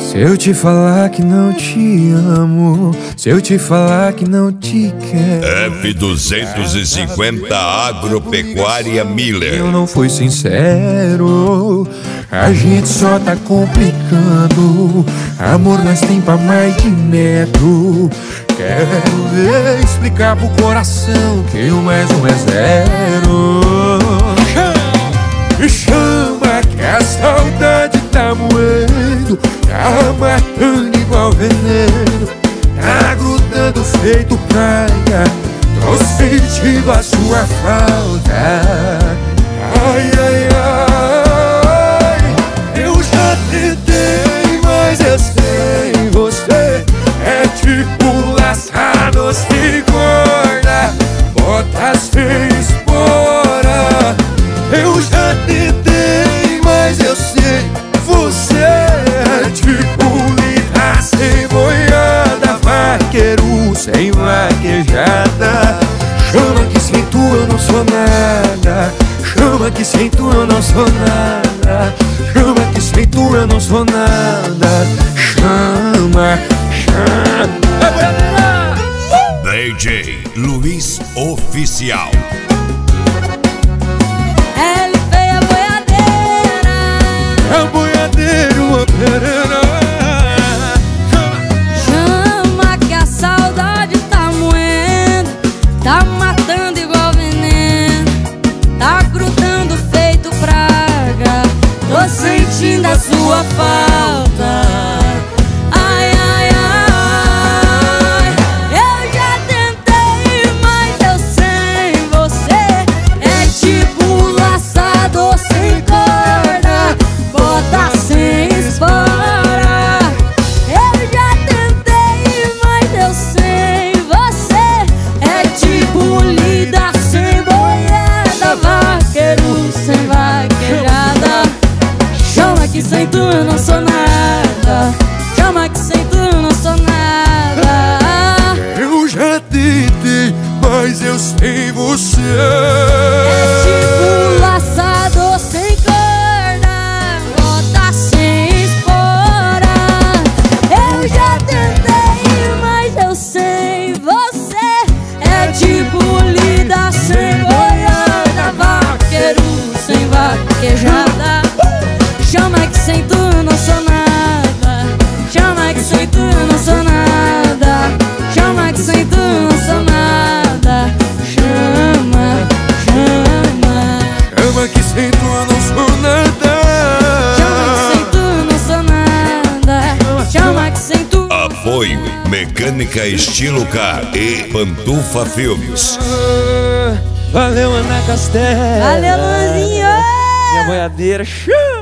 Se eu te falar que não te amo, se eu te falar que não te quero, F250 Agropecuária Miller. eu não fui sincero, a gente só tá complicando. Amor nós tem pra mais de metro. Quero ver explicar pro coração que o mais um é zero. Chama que a saudade tá moendo, tá matando igual veneno, tá grudando feito praia. Tô sentindo a sua falta. Ai, ai, ai, eu já tentei, mas eu sei, você é tipo laçado sem corda, bota sem espora. Eu já tentei, mas eu sei, você é tipo lida sem boiada, vaqueiro sem vaquejada. Chama que sem tu eu não sou nada, chama que sem tu eu não sou nada, chama que sem tu eu não sou nada. Chama, chama. DJ Luiz Oficial. Chama que a saudade tá moendo, tá matando igual veneno, tá grudando feito praga. Tô sentindo a sua falta. Ai, ai, ai, eu já tentei, mas eu sem você é tipo laçador sem corda, bota sem espora. Sem tu eu não sou nada, chama que sem tu eu não sou nada. Eu já tentei, mas eu sem você é tipo laçador sem corda, bota sem espora. Eu já tentei, mas eu sem você é tipo lida sem boiada, vaqueiro sem vaquejada. Chama que sem tu eu não sou nada, chama que sem tu eu não sou nada, chama que sem tu eu não sou nada. Chama, chama, chama que sem tu eu não sou nada, chama que sem tu eu não sou nada, chama que sem tu. Apoio Mecânica Estilo Car e Pantufa Filmes. Valeu, Ana Castela. Valeu, Luzinho. Minha boiadeira.